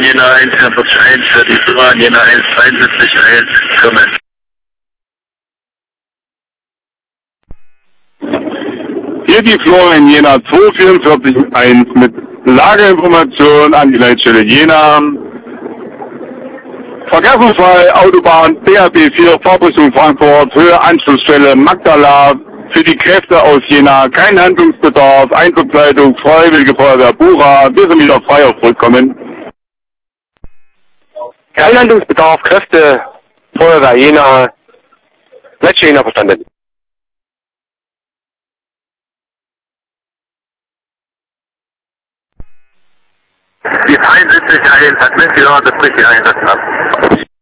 Jena 141 für die Firma Jena 173 kommen. Hier die Florian Jena 2441 mit Lageinformation an die Leitstelle Jena. Verkehrsunfall, Autobahn BAB 4, Fahrtrichtung Frankfurt, Höhe Anschlussstelle Magdala. Für die Kräfte aus Jena kein Handlungsbedarf, Einsatzleitung, Freiwillige Feuerwehr Bura. Wir sind wieder frei auf Rückkommen. Kein Handlungsbedarf, Kräfte, Feuerwehr Jena, Leitstelle Jena verstanden. Die 71 1 hat mitgehört, das bricht die Einsatz ab.